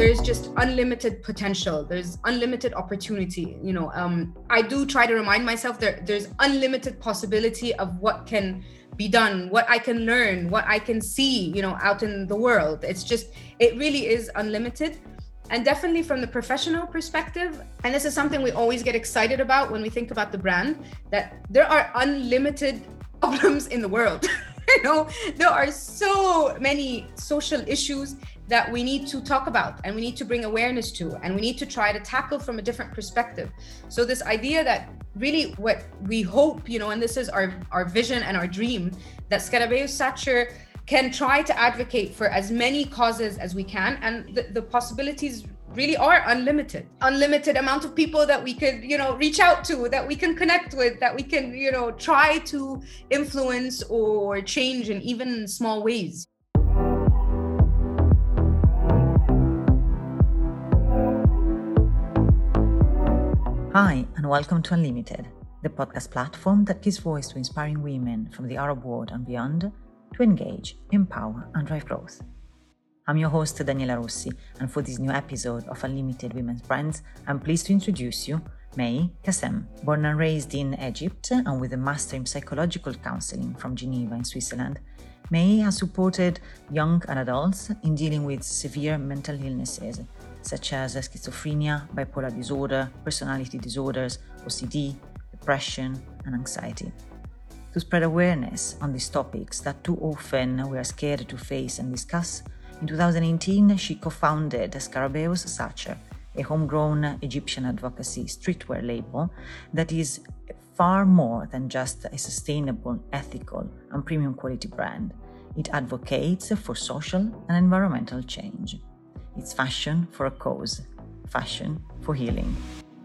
there's just unlimited potential. There's unlimited opportunity. I do try to remind myself there's unlimited possibility of what can be done, what I can learn, what I can see, out in the world. It really is unlimited. And definitely from the professional perspective, and this is something we always get excited about when we think about the brand, that there are unlimited problems in the world. There are so many social issues that we need to talk about and we need to bring awareness to, and we need to try to tackle from a different perspective. So this idea that really what we hope, and this is our vision and our dream, that Scarabeus Sacher can try to advocate for as many causes as we can, and the possibilities really are unlimited. Unlimited amount of people that we could, reach out to, that we can connect with, that we can, try to influence or change in even small ways. Hi, and welcome to Unlimited, the podcast platform that gives voice to inspiring women from the Arab world and beyond to engage, empower, and drive growth. I'm your host, Daniela Rossi, and for this new episode of Unlimited Women's Brands, I'm pleased to introduce you May Kassem. Born and raised in Egypt and with a master in psychological counseling from Geneva in Switzerland, May has supported young and adults in dealing with severe mental illnesses, such as schizophrenia, bipolar disorder, personality disorders, OCD, depression, and anxiety. To spread awareness on these topics that too often we are scared to face and discuss, in 2018 she co-founded Scarabeus Sacher, a homegrown Egyptian advocacy streetwear label that is far more than just a sustainable, ethical, and premium quality brand. It advocates for social and environmental change. It's fashion for a cause, fashion for healing.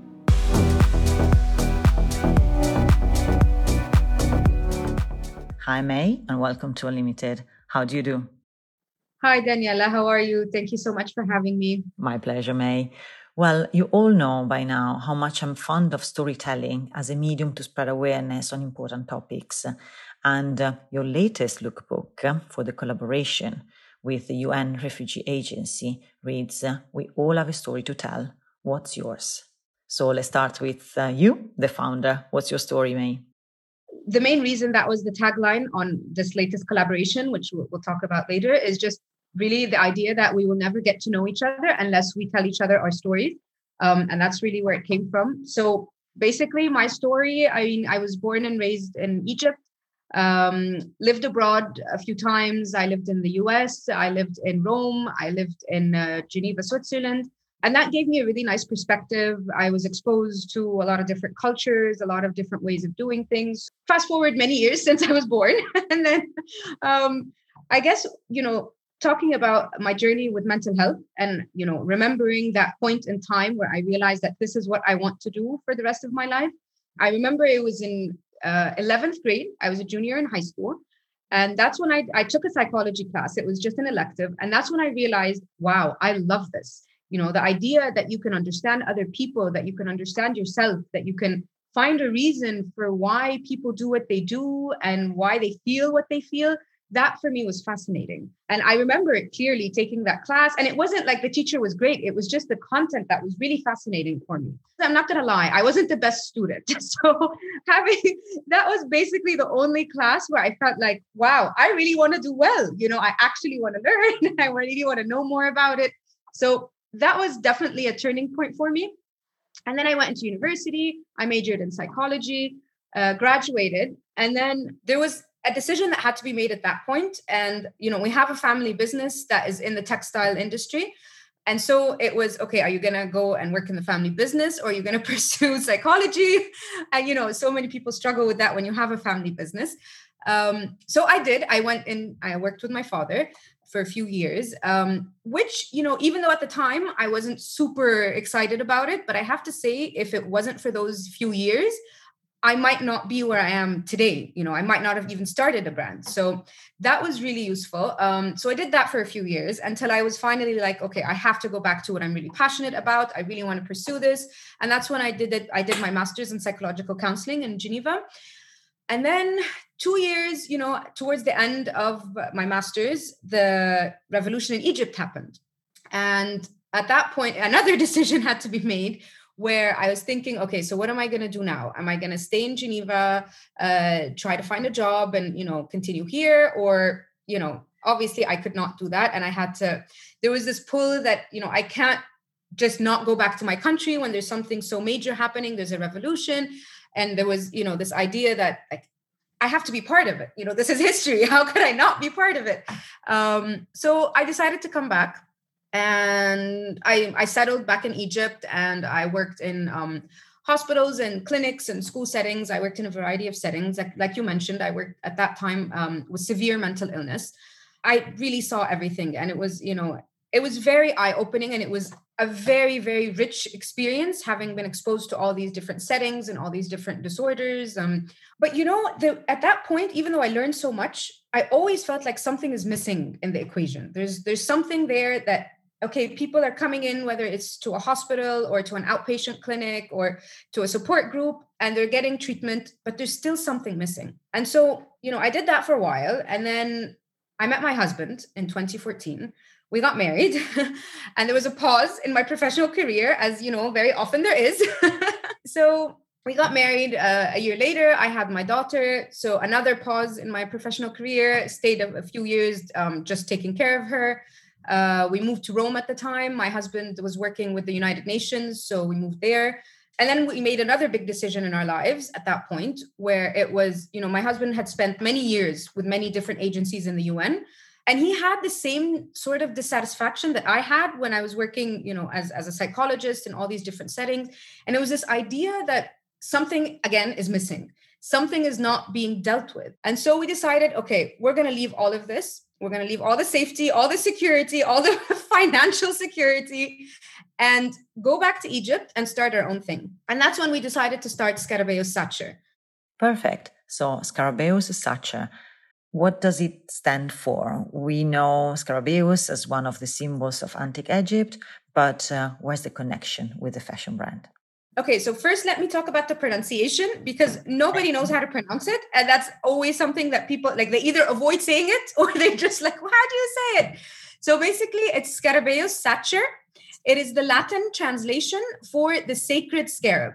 Hi, May, and welcome to Unlimited. How do you do? Hi, Daniela. How are you? Thank you so much for having me. My pleasure, May. Well, you all know by now how much I'm fond of storytelling as a medium to spread awareness on important topics. And your latest lookbook for the collaboration with the UN Refugee Agency reads, "We all have a story to tell. What's yours?" So let's start with you, the founder. What's your story, May? The main reason that was the tagline on this latest collaboration, which we'll talk about later, is just really the idea that we will never get to know each other unless we tell each other our stories. And that's really where it came from. So basically my story, I was born and raised in Egypt, lived abroad a few times. I lived in the US, I lived in Rome, I lived in Geneva, Switzerland. And that gave me a really nice perspective. I was exposed to a lot of different cultures, a lot of different ways of doing things. Fast forward many years since I was born. And then I guess, talking about my journey with mental health and, remembering that point in time where I realized that this is what I want to do for the rest of my life. I remember it was in 11th grade. I was a junior in high school. And that's when I took a psychology class. It was just an elective. And that's when I realized, wow, I love this. The idea that you can understand other people, that you can understand yourself, that you can find a reason for why people do what they do and why they feel what they feel. That for me was fascinating. And I remember it clearly taking that class. And it wasn't like the teacher was great. It was just the content that was really fascinating for me. I'm not going to lie. I wasn't the best student. So that was basically the only class where I felt like, wow, I really want to do well. I actually want to learn. I really want to know more about it. So that was definitely a turning point for me. And then I went into university. I majored in psychology, graduated. And then there was a decision that had to be made at that point. And, we have a family business that is in the textile industry. And so it was, okay, are you going to go and work in the family business or are you going to pursue psychology? And, so many people struggle with that when you have a family business. So I did. I went in, I worked with my father for a few years, which, even though at the time I wasn't super excited about it, but I have to say, if it wasn't for those few years, I might not be where I am today. I might not have even started a brand. So that was really useful. So I did that for a few years until I was finally like, okay, I have to go back to what I'm really passionate about. I really want to pursue this. And that's when I did it. I did my master's in psychological counseling in Geneva. And then 2 years, towards the end of my master's, the revolution in Egypt happened. And at that point, another decision had to be made where I was thinking, okay, so what am I going to do now? Am I going to stay in Geneva, try to find a job and, continue here? Or, obviously I could not do that. And there was this pull that, I can't just not go back to my country when there's something so major happening. There's a revolution. And there was, this idea that like, I have to be part of it. This is history. How could I not be part of it? So I decided to come back. And I settled back in Egypt, and I worked in hospitals and clinics and school settings. I worked in a variety of settings. Like you mentioned, I worked at that time with severe mental illness. I really saw everything. And it was very eye-opening, and it was a very, very rich experience, having been exposed to all these different settings and all these different disorders. But at that point, even though I learned so much, I always felt like something is missing in the equation. There's something there that, okay, people are coming in, whether it's to a hospital or to an outpatient clinic or to a support group, and they're getting treatment, but there's still something missing. And so, I did that for a while. And then I met my husband in 2014. We got married and there was a pause in my professional career, as very often there is. So we got married a year later. I had my daughter. So another pause in my professional career, stayed a few years just taking care of her. We moved to Rome at the time. My husband was working with the United Nations, so we moved there. And then we made another big decision in our lives at that point, where it was, my husband had spent many years with many different agencies in the UN. And he had the same sort of dissatisfaction that I had when I was working, as a psychologist in all these different settings. And it was this idea that something, again, is missing. Something is not being dealt with. And so we decided, okay, we're going to leave all of this. We're going to leave all the safety, all the security, all the financial security, and go back to Egypt and start our own thing. And that's when we decided to start Scarabeus Sacer. Perfect. So Scarabeus Sacer, what does it stand for? We know Scarabeus as one of the symbols of antique Egypt, but where's the connection with the fashion brand? Okay, so first let me talk about the pronunciation, because nobody knows how to pronounce it. And that's always something that people, like, they either avoid saying it or they're just like, well, how do you say it? So basically it's Scarabeus Sacer. It is the Latin translation for the sacred scarab.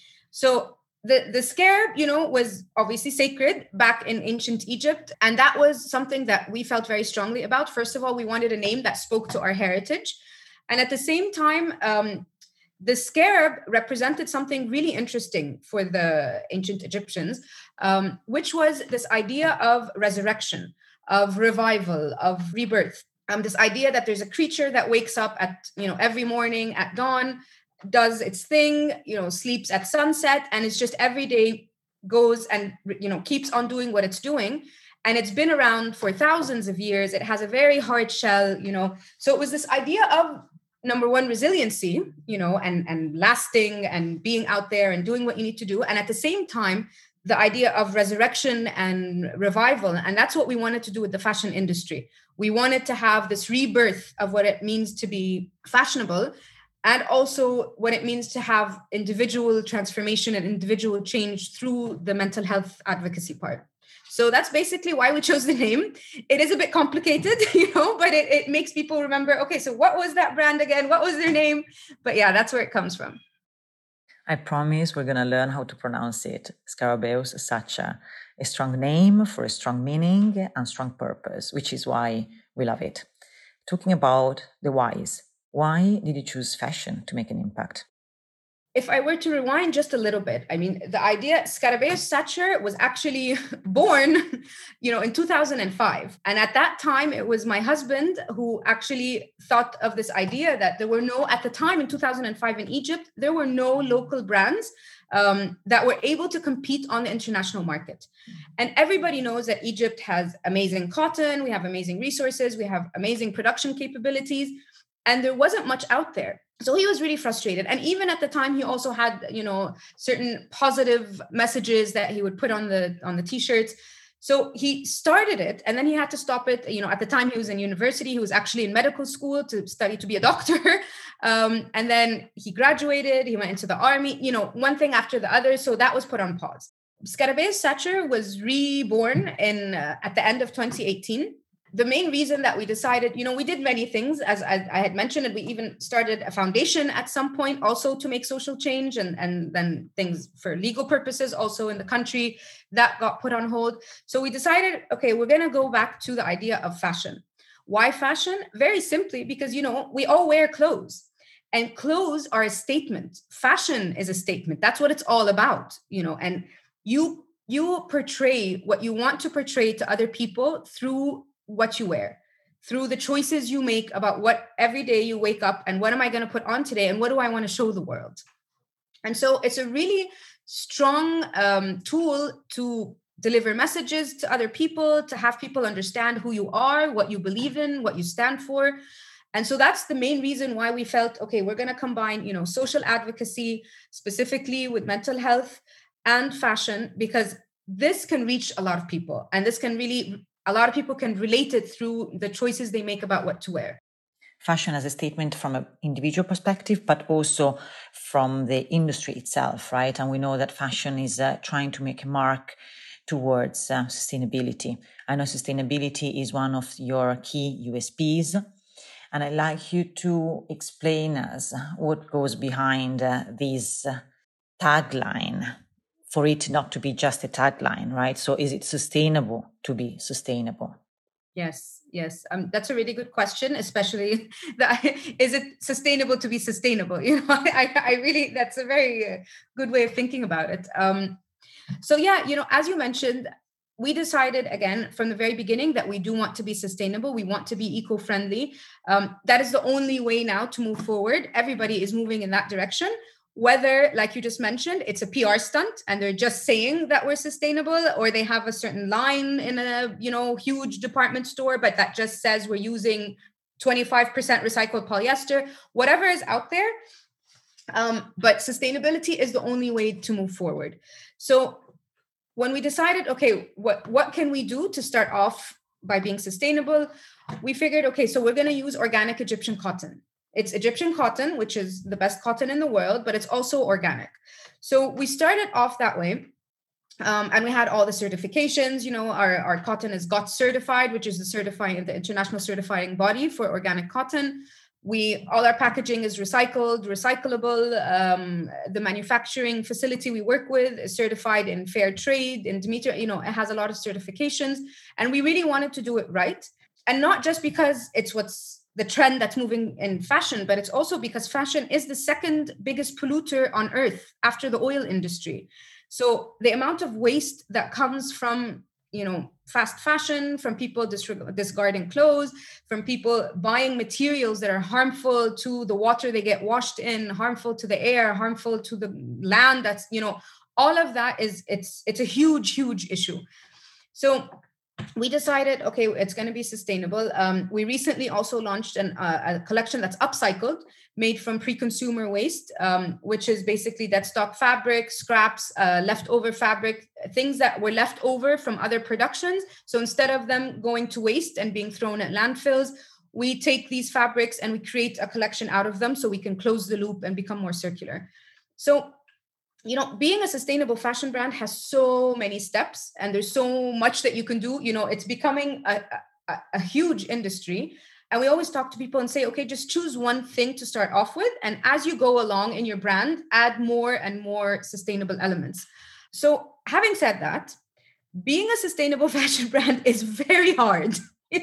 So the scarab, was obviously sacred back in ancient Egypt. And that was something that we felt very strongly about. First of all, we wanted a name that spoke to our heritage. And at the same time, the scarab represented something really interesting for the ancient Egyptians, which was this idea of resurrection, of revival, of rebirth. This idea that there's a creature that wakes up at, every morning at dawn, does its thing, sleeps at sunset, and it's just every day goes and, keeps on doing what it's doing. And it's been around for thousands of years. It has a very hard shell, So it was this idea of, number one, resiliency, and lasting and being out there and doing what you need to do. And at the same time, the idea of resurrection and revival. And that's what we wanted to do with the fashion industry. We wanted to have this rebirth of what it means to be fashionable, and also what it means to have individual transformation and individual change through the mental health advocacy part. So that's basically why we chose the name. It is a bit complicated, but it makes people remember, okay, so what was that brand again? What was their name? But yeah, that's where it comes from. I promise we're going to learn how to pronounce it. Scarabeus Sacer, a strong name for a strong meaning and strong purpose, which is why we love it. Talking about the whys, why did you choose fashion to make an impact? If I were to rewind just a little bit, the idea Scarabeus Sacer was actually born, in 2005. And at that time, it was my husband who actually thought of this idea that there were at the time in 2005 in Egypt, there were no local brands that were able to compete on the international market. And everybody knows that Egypt has amazing cotton, we have amazing resources, we have amazing production capabilities, and there wasn't much out there. So he was really frustrated. And even at the time, he also had, certain positive messages that he would put on the T-shirts. So he started it, and then he had to stop it. At the time he was in university, he was actually in medical school to study to be a doctor. And then he graduated, he went into the army, one thing after the other. So that was put on pause. Scarabeus Sacer was reborn at the end of 2018. the main reason that we decided, we did many things, as I had mentioned, and we even started a foundation at some point also to make social change, and then things for legal purposes also in the country that got put on hold. So we decided, okay, we're going to go back to the idea of fashion. Why fashion? Very simply because, we all wear clothes. And clothes are a statement. Fashion is a statement. That's what it's all about, and you portray what you want to portray to other people through what you wear, through the choices you make about what every day you wake up and what am I going to put on today and what do I want to show the world. And so it's a really strong tool to deliver messages to other people, to have people understand who you are, what you believe in, what you stand for. And so that's the main reason why we felt, okay, we're going to combine, social advocacy, specifically with mental health and fashion, because this can reach a lot of people. And this can really, a lot of people can relate it through the choices they make about what to wear. Fashion as a statement from an individual perspective, but also from the industry itself, right? And we know that fashion is trying to make a mark towards sustainability. I know sustainability is one of your key USPs. And I'd like you to explain us what goes behind this tagline, for it not to be just a tagline, right? So is it sustainable to be sustainable? Yes. That's a really good question, especially is it sustainable to be sustainable? I really, that's a very good way of thinking about it. So yeah, as you mentioned, we decided again from the very beginning that we do want to be sustainable. We want to be eco-friendly. That is the only way now to move forward. Everybody is moving in that direction. Whether, like you just mentioned, it's a PR stunt and they're just saying that we're sustainable, or they have a certain line in a huge department store, but that just says we're using 25% recycled polyester, whatever is out there. But sustainability is the only way to move forward. So when we decided, okay, what can we do to start off by being sustainable, we figured, okay, so we're going to use organic Egyptian cotton. It's Egyptian cotton, which is the best cotton in the world, but it's also organic. So we started off that way. And we had all the certifications. Our cotton is GOTS certified, which is the international certifying body for organic cotton. All our packaging is recyclable. The manufacturing facility we work with is certified in fair trade, in Demeter. It has a lot of certifications, and we really wanted to do it right. And not just because it's what's the trend that's moving in fashion, but it's also because fashion is the second biggest polluter on earth after the oil industry. So the amount of waste that comes from fast fashion, from people discarding clothes, from people buying materials that are harmful to the water they get washed in, harmful to the air, harmful to the land, that's all of that it's a huge issue. So we decided, okay, it's going to be sustainable. We recently also launched a collection that's upcycled, made from pre-consumer waste, which is basically dead stock fabric, scraps, leftover fabric, things that were left over from other productions. So instead of them going to waste and being thrown at landfills, we take these fabrics and we create a collection out of them so we can close the loop and become more circular. So being a sustainable fashion brand has so many steps and there's so much that you can do. It's becoming a huge industry. And we always talk to people and say, okay, just choose one thing to start off with. And as you go along in your brand, add more and more sustainable elements. So having said that, being a sustainable fashion brand is very hard.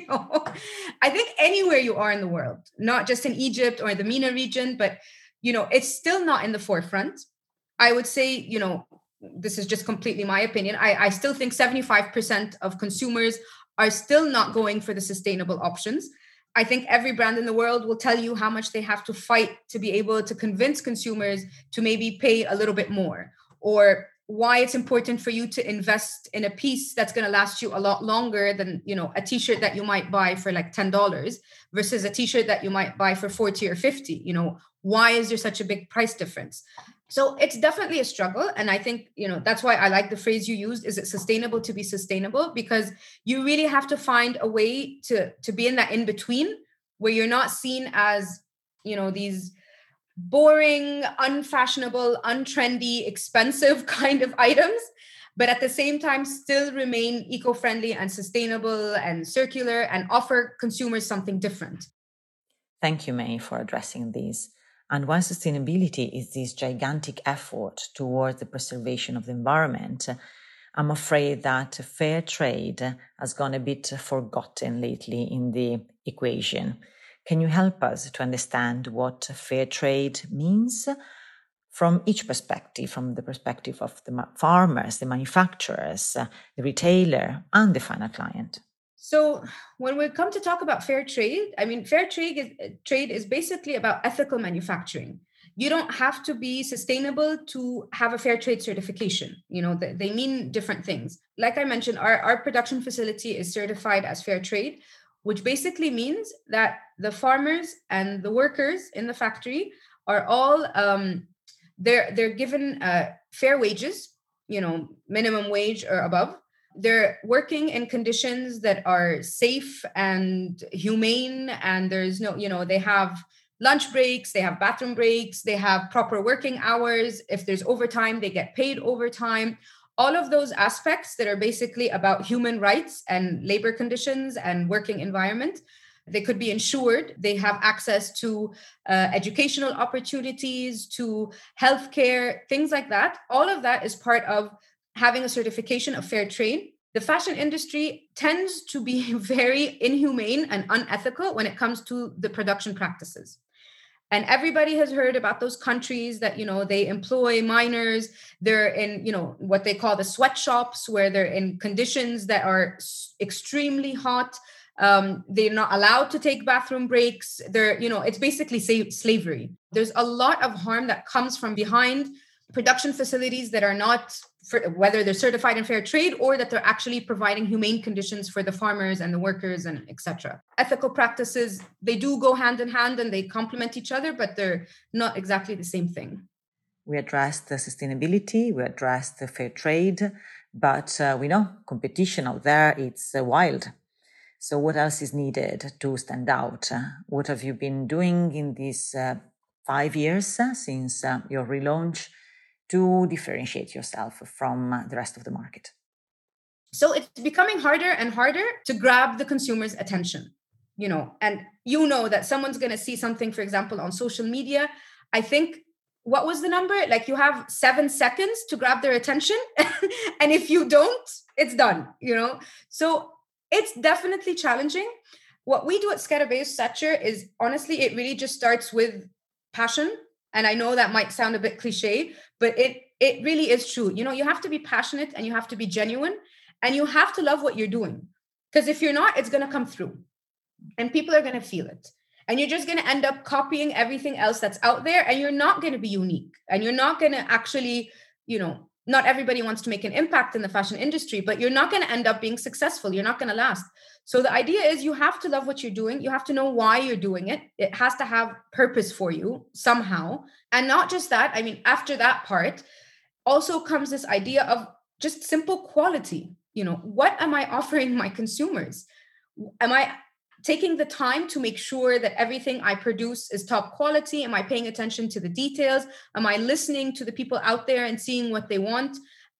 I think anywhere you are in the world, not just in Egypt or the MENA region, but, it's still not in the forefront. I would say, this is just completely my opinion. I still think 75% of consumers are still not going for the sustainable options. I think every brand in the world will tell you how much they have to fight to be able to convince consumers to maybe pay a little bit more, or why it's important for you to invest in a piece that's going to last you a lot longer than, a t-shirt that you might buy for like $10 versus a t-shirt that you might buy for 40 or 50. Why is there such a big price difference? So it's definitely a struggle. And I think, that's why I like the phrase you used, is it sustainable to be sustainable? Because you really have to find a way to be in that in between where you're not seen as, these boring, unfashionable, untrendy, expensive kind of items. but at the same time still remain eco-friendly and sustainable and circular and offer consumers something different. Thank you, May, for addressing this. And while sustainability is this gigantic effort towards the preservation of the environment, I'm afraid that fair trade has gone a bit forgotten lately in the equation. Can you help us to understand what fair trade means from each perspective, from the perspective of the farmers, the manufacturers, the retailer, and the final client? So when we come to talk about fair trade, I mean, fair trade is basically about ethical manufacturing. You don't have to be sustainable to have a fair trade certification. You know, they mean different things. Like I mentioned, our production facility is certified as fair trade, which basically means that the farmers and the workers in the factory are all they're given fair wages, you know, minimum wage or above. They're working in conditions that are safe and humane, and there's no, you know, they have lunch breaks, they have bathroom breaks, they have proper working hours. If there's overtime, they get paid overtime. All of those aspects that are basically about human rights and labor conditions and working environment, they could be insured. They have access to educational opportunities, to healthcare, things like that. All of that is part of having a certification of fair trade. The fashion industry tends to be very inhumane and unethical when it comes to the production practices. And everybody has heard about those countries that, you know, they employ minors. They're in, you know, what they call the sweatshops, where they're in conditions that are extremely hot. They're not allowed to take bathroom breaks. They're, you know, it's basically slavery. There's a lot of harm that comes from behind production facilities that are not, whether they're certified in fair trade or that they're actually providing humane conditions for the farmers and the workers and etc. Ethical practices, they do go hand in hand and they complement each other, but they're not exactly the same thing. We addressed the sustainability, we addressed the fair trade, but we know competition out there, it's wild. So what else is needed to stand out? What have you been doing in these 5 years since your relaunch to differentiate yourself from the rest of the market? So it's becoming harder and harder to grab the consumer's attention, you know, and you know that someone's going to see something, for example, on social media. I think, what was the number? Like, you have 7 seconds to grab their attention. And if you don't, it's done, you know? So it's definitely challenging. What we do at Scarabeus Satcher is, honestly, it really just starts with passion. And I know that might sound a bit cliche, but it really is true. You know, you have to be passionate and you have to be genuine and you have to love what you're doing. Because if you're not, it's going to come through and people are going to feel it. And you're just going to end up copying everything else that's out there. And you're not going to be unique. And you're not going to actually, you know, not everybody wants to make an impact in the fashion industry, but you're not going to end up being successful. You're not going to last. So the idea is, you have to love what you're doing. You have to know why you're doing it. It has to have purpose for you somehow. And not just that, I mean, after that part also comes this idea of just simple quality. You know, what am I offering my consumers? Am I taking the time to make sure that everything I produce is top quality? Am I paying attention to the details? Am I listening to the people out there and seeing what they want?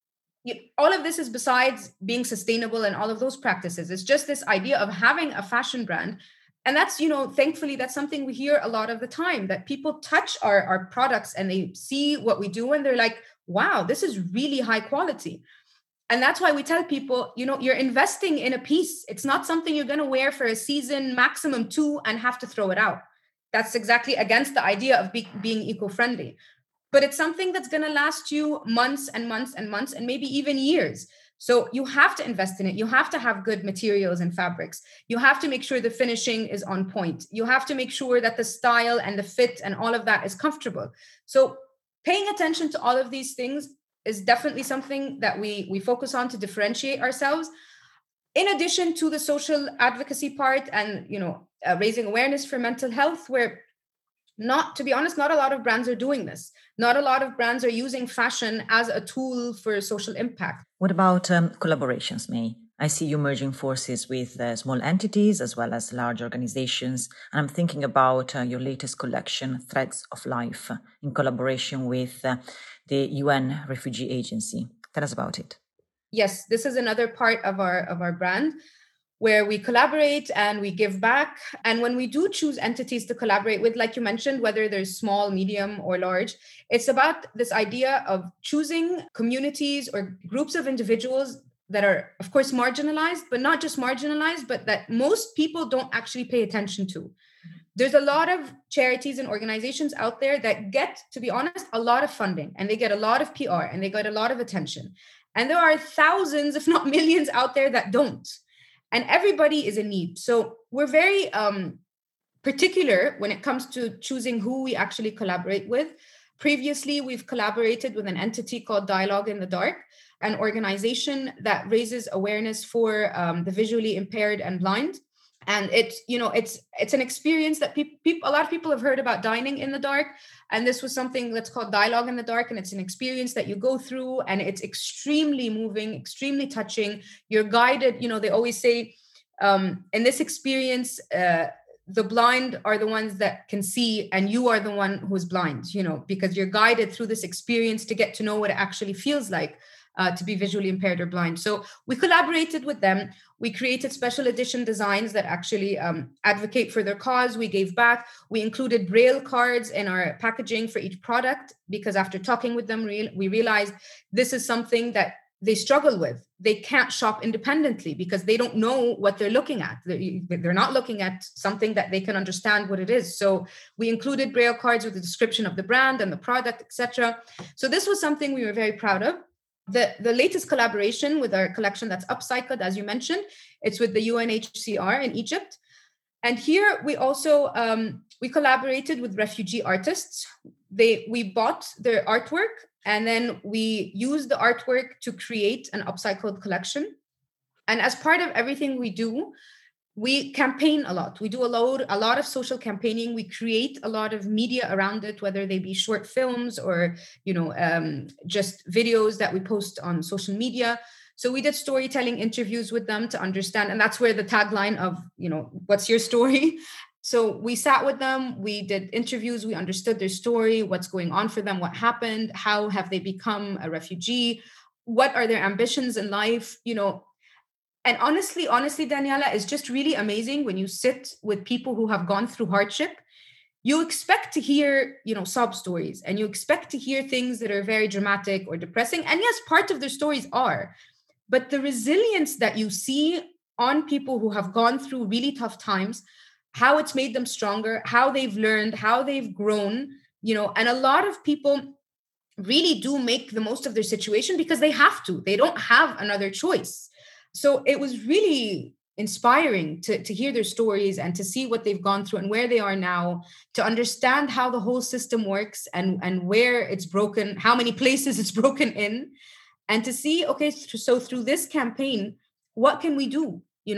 All of this is besides being sustainable and all of those practices. It's just this idea of having a fashion brand. And that's, you know, thankfully, that's something we hear a lot of the time, that people touch our products and they see what we do and they're like, wow, this is really high quality. And that's why we tell people, you know, you're investing in a piece. It's not something you're going to wear for a season, maximum 2, and have to throw it out. That's exactly against the idea of being eco-friendly. But it's something that's going to last you months and months and months, and maybe even years. So you have to invest in it. You have to have good materials and fabrics. You have to make sure the finishing is on point. You have to make sure that the style and the fit and all of that is comfortable. So paying attention to all of these things is definitely something that we focus on to differentiate ourselves. In addition to the social advocacy part and, you know, raising awareness for mental health, where, not to be honest, not a lot of brands are doing this. Not a lot of brands are using fashion as a tool for social impact. What about collaborations, May? I see you merging forces with small entities as well as large organizations. And I'm thinking about your latest collection, Threads of Life, in collaboration with the UN Refugee Agency. Tell us about it. yes, this is another part of our brand where we collaborate and we give back. And when we do choose entities to collaborate with, like you mentioned, whether they're small, medium, or large, it's about this idea of choosing communities or groups of individuals that are, of course, marginalized, but not just marginalized, but that most people don't actually pay attention to. There's a lot of charities and organizations out there that get, to be honest, a lot of funding, and they get a lot of PR, and they get a lot of attention. And there are thousands, if not millions, out there that don't. And everybody is in need. So we're very particular when it comes to choosing who we actually collaborate with. Previously, we've collaborated with an entity called Dialogue in the Dark, an organization that raises awareness for the visually impaired and blind. And it's an experience that a lot of people have heard about dining in the dark. And this was something that's called Dialogue in the Dark. And it's an experience that you go through, and it's extremely moving, extremely touching. You're guided, they always say in this experience, the blind are the ones that can see, and you are the one who's blind, because you're guided through this experience to get to know what it actually feels like to be visually impaired or blind. So we collaborated with them. We created special edition designs that actually advocate for their cause. We gave back. We included Braille cards in our packaging for each product, because after talking with them, we realized this is something that they struggle with. They can't shop independently because they don't know what they're looking at. They're not looking at something that they can understand what it is. So we included Braille cards with the description of the brand and the product, etc. So this was something we were very proud of. The latest collaboration with our collection that's upcycled, as you mentioned, it's with the UNHCR in Egypt. And here we also, we collaborated with refugee artists. We bought their artwork, and then we used the artwork to create an upcycled collection. And as part of everything we do, we campaign a lot. We do a lot of social campaigning. We create a lot of media around it, whether they be short films or, just videos that we post on social media. So we did storytelling interviews with them to understand. And that's where the tagline of, what's your story? So we sat with them, we did interviews, we understood their story, what's going on for them, what happened, how have they become a refugee, what are their ambitions in life, And honestly, Daniela, it's just really amazing when you sit with people who have gone through hardship. You expect to hear, sob stories, and you expect to hear things that are very dramatic or depressing. And yes, part of their stories are, but the resilience that you see on people who have gone through really tough times, how it's made them stronger, how they've learned, how they've grown, and a lot of people really do make the most of their situation because they have to. They don't have another choice. So it was really inspiring to hear their stories and to see what they've gone through and where they are now, to understand how the whole system works and where it's broken, how many places it's broken in, and to see, okay, so through this campaign, what can we do?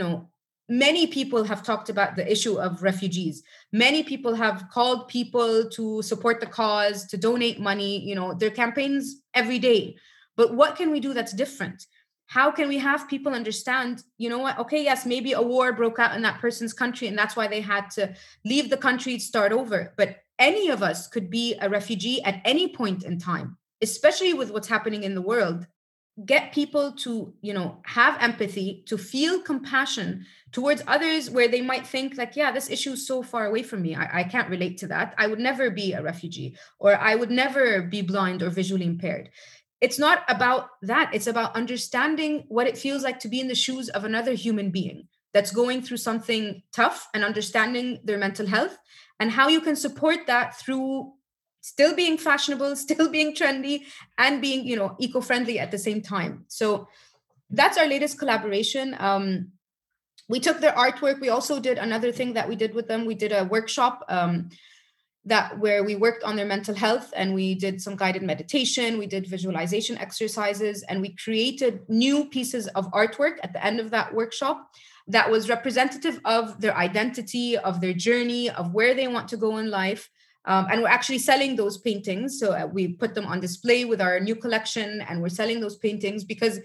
Many people have talked about the issue of refugees. Many people have called people to support the cause, to donate money, their campaigns every day. But what can we do that's different? How can we have people understand, what? Okay, yes, maybe a war broke out in that person's country, and that's why they had to leave the country, start over. But any of us could be a refugee at any point in time, especially with what's happening in the world. Get people to, have empathy, to feel compassion towards others where they might think like, yeah, this issue is so far away from me. I can't relate to that. I would never be a refugee, or I would never be blind or visually impaired. It's not about that. It's about understanding what it feels like to be in the shoes of another human being that's going through something tough, and understanding their mental health and how you can support that through still being fashionable, still being trendy, and being, eco-friendly at the same time. So that's our latest collaboration. We took their artwork. We also did another thing that we did with them. We did a workshop where we worked on their mental health, and we did some guided meditation. We did visualization exercises, and we created new pieces of artwork at the end of that workshop that was representative of their identity, of their journey, of where they want to go in life. And we're actually selling those paintings. So we put them on display with our new collection, and we're selling those paintings because,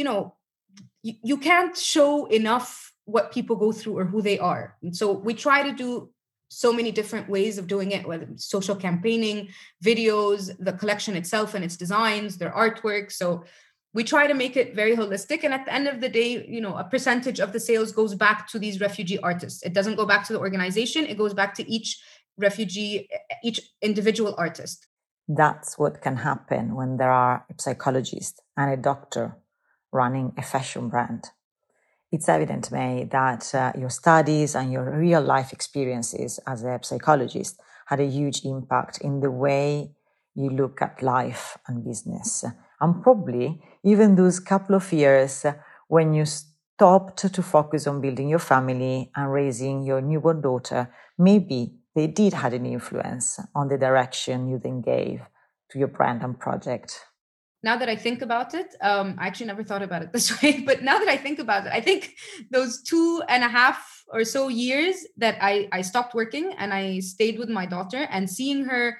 you can't show enough what people go through or who they are. And so we try to do so many different ways of doing it, whether it's social campaigning, videos, the collection itself and its designs, their artwork. So we try to make it very holistic. And at the end of the day, a percentage of the sales goes back to these refugee artists. It doesn't go back to the organization. It goes back to each refugee, each individual artist. That's what can happen when there are a psychologist and a doctor running a fashion brand. It's evident, May, that your studies and your real life experiences as a psychologist had a huge impact in the way you look at life and business. And probably even those couple of years when you stopped to focus on building your family and raising your newborn daughter, maybe they did have an influence on the direction you then gave to your brand and project. Now that I think about it, I actually never thought about it this way, but now that I think about it, I think those 2.5 or so years that I stopped working and I stayed with my daughter and seeing her,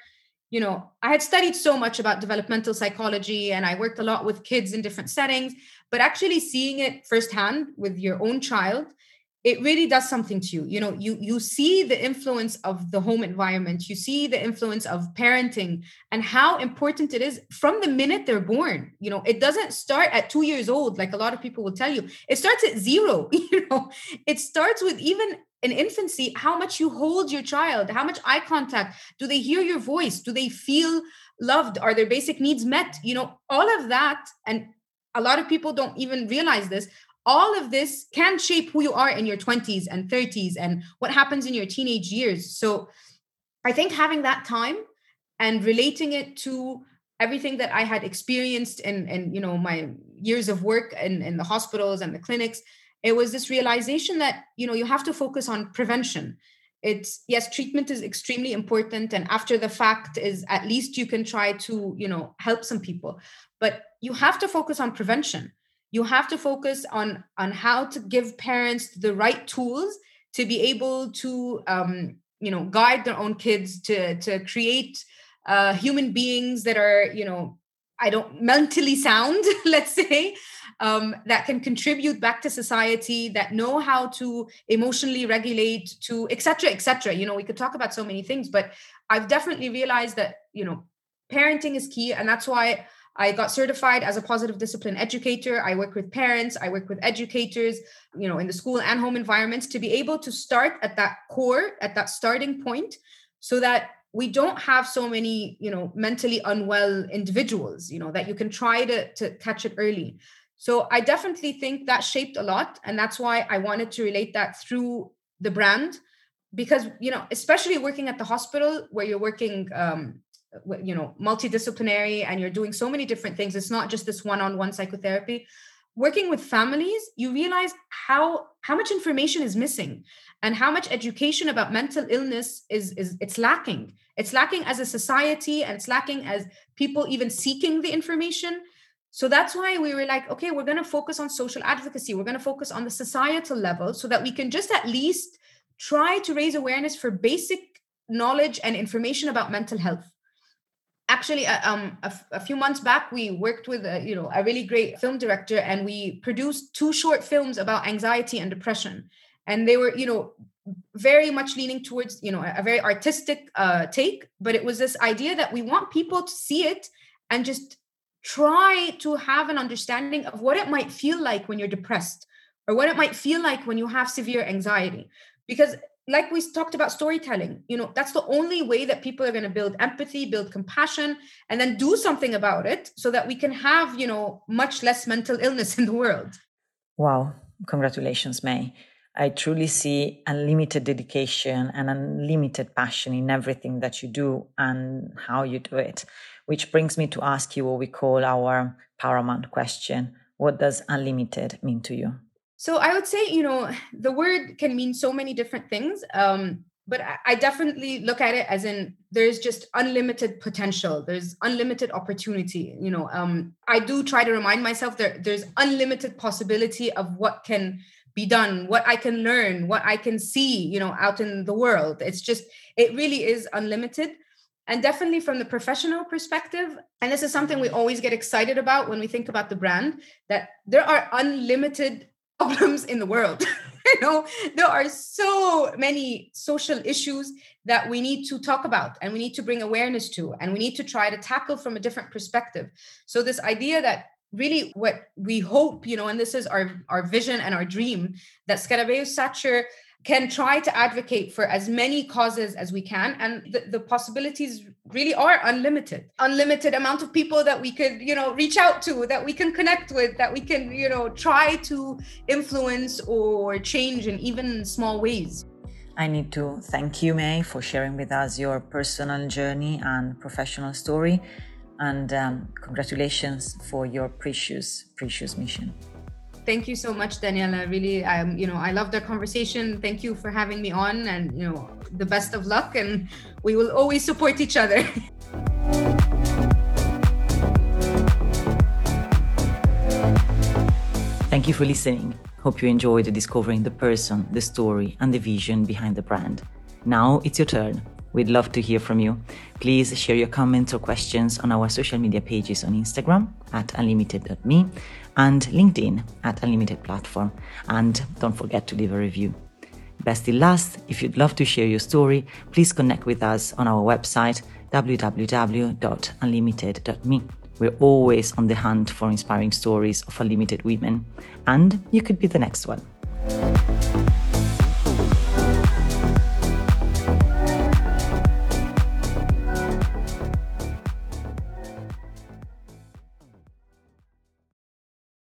I had studied so much about developmental psychology and I worked a lot with kids in different settings, but actually seeing it firsthand with your own child, it really does something to you. You see the influence of the home environment, you see the influence of parenting and how important it is from the minute they're born. It doesn't start at 2 years old, like a lot of people will tell you. It starts at 0. It starts with even in infancy, how much you hold your child, how much eye contact, do they hear your voice? Do they feel loved? Are their basic needs met? All of that. And a lot of people don't even realize this. All of this can shape who you are in your 20s and 30s and what happens in your teenage years. So I think having that time and relating it to everything that I had experienced in my years of work in the hospitals and the clinics, it was this realization that, you have to focus on prevention. It's, yes, treatment is extremely important. And after the fact is at least you can try to, help some people, but you have to focus on prevention. You have to focus on how to give parents the right tools to be able to, guide their own kids, to create human beings that are, mentally sound, let's say, that can contribute back to society, that know how to emotionally regulate, to et cetera, et cetera. We could talk about so many things, but I've definitely realized that, parenting is key. And that's why I got certified as a positive discipline educator. I work with parents, I work with educators, in the school and home environments to be able to start at that core, at that starting point, so that we don't have so many, mentally unwell individuals, that you can try to catch it early. So I definitely think that shaped a lot. And that's why I wanted to relate that through the brand, because, especially working at the hospital where you're working, multidisciplinary and you're doing so many different things. It's not just this one-on-one psychotherapy. Working with families, you realize how much information is missing and how much education about mental illness it's lacking. It's lacking as a society and it's lacking as people even seeking the information. So that's why we were like, okay, we're going to focus on social advocacy. We're going to focus on the societal level so that we can just at least try to raise awareness for basic knowledge and information about mental health. Actually, a few months back, we worked with a really great film director, and we produced 2 short films about anxiety and depression. And they were, very much leaning towards, a very artistic take. But it was this idea that we want people to see it and just try to have an understanding of what it might feel like when you're depressed or what it might feel like when you have severe anxiety. Because like we talked about storytelling, that's the only way that people are going to build empathy, build compassion, and then do something about it so that we can have, much less mental illness in the world. Wow. Congratulations, May. I truly see unlimited dedication and unlimited passion in everything that you do and how you do it, which brings me to ask you what we call our paramount question. What does unlimited mean to you? So I would say, the word can mean so many different things, but I definitely look at it as in there's just unlimited potential. There's unlimited opportunity. I do try to remind myself that there's unlimited possibility of what can be done, what I can learn, what I can see, out in the world. It really is unlimited. And definitely from the professional perspective, and this is something we always get excited about when we think about the brand, that there are unlimited problems in the world. There are so many social issues that we need to talk about and we need to bring awareness to, and we need to try to tackle from a different perspective. So this idea that really what we hope, and this is our vision and our dream, that Scarabeus Satcher can try to advocate for as many causes as we can. And the possibilities really are unlimited amount of people that we could, reach out to, that we can connect with, that we can, try to influence or change in even small ways. I need to thank you, May, for sharing with us your personal journey and professional story. And congratulations for your precious mission. Thank you so much, Daniela. Really, I loved our conversation. Thank you for having me on, and the best of luck, and we will always support each other. Thank you for listening. Hope you enjoyed discovering the person, the story, and the vision behind the brand. Now it's your turn. We'd love to hear from you. Please share your comments or questions on our social media pages on Instagram @unlimited.me and LinkedIn @unlimitedplatform. And don't forget to leave a review. Best till last, if you'd love to share your story, please connect with us on our website www.unlimited.me. We're always on the hunt for inspiring stories of unlimited women, and you could be the next one.